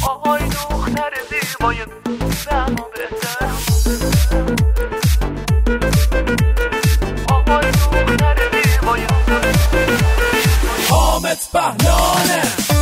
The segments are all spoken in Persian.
آهای دختر زیبای دما بهتر، آهای دختر زیبای حامد بهلانه.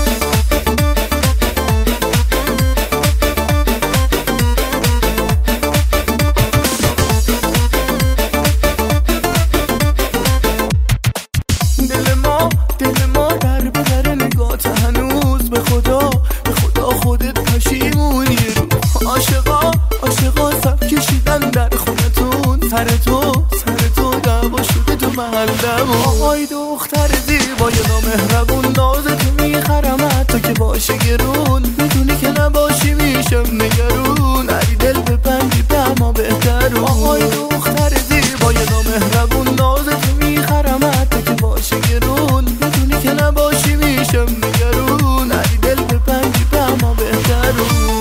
دل ما در به در نگات هنوز به خدا خودت پشیمونی رو عاشقا سب کشیدن در خونتون سر تو دعوا شده تو محلم. آهای دختر زیبای نامهربون نازتو میخرمت تو که باشه گرون، میدونی که نباشی میشم نگرون، نری دل ببندی به ما بهتر. آهای دختر زیبای نامهربون نازتو میخرمت تو که باشه گرون، میدونی که نباشی میشم نگرون، نری دل ببندی به ما بهتر.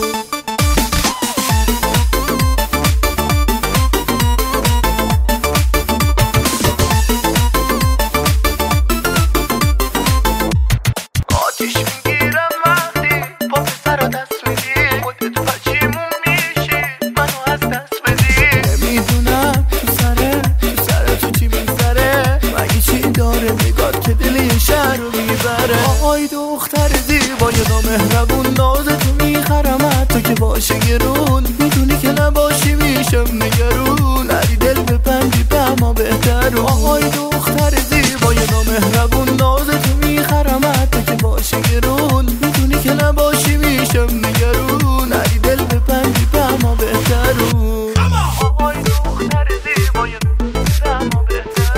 آتیش میگیرم وقتی با پسر دست میدی، خودت پشیمون میشی منو از دست بدی. نمیدونم تو سر تو چی میگذره، مگه چی داره نگات که دل یه شهر رو میبره. آهای دختر زیبای نامهربون نازتو میخرمت تو که باشه گرون، میدونی که نباشی میشم نگرون، نری دل ببندی به ما بهتر. آهای دختر زیبای نامهربون نازتو میخرمت تو که باشه گرون، میدونی که نباشی میشم نگرون، نری دل ببندی به ما بهتر. آهای دختر زیبای دما بهتر،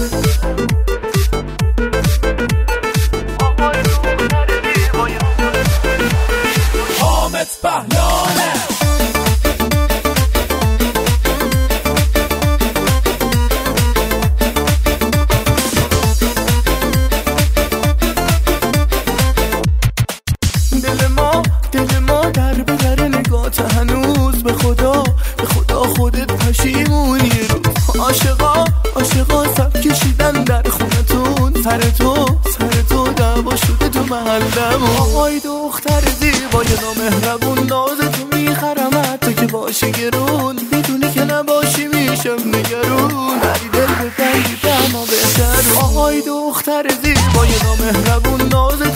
آهای دختر زیبای حامد بهلانه. دل ما در به در نگات هنوز به خدا خودت پشیمونی رو عاشقا سب کشیدن در خونتون سر تو دعوا شده تو محلم. آهای دختر زیبای نامهربون نازتو میخرمت تو که باشه گرون، میدونی که نباشی میشم نگرون، نری دل ببندی به ما بهتر. آهای دختر زیبای نامهربون نازتو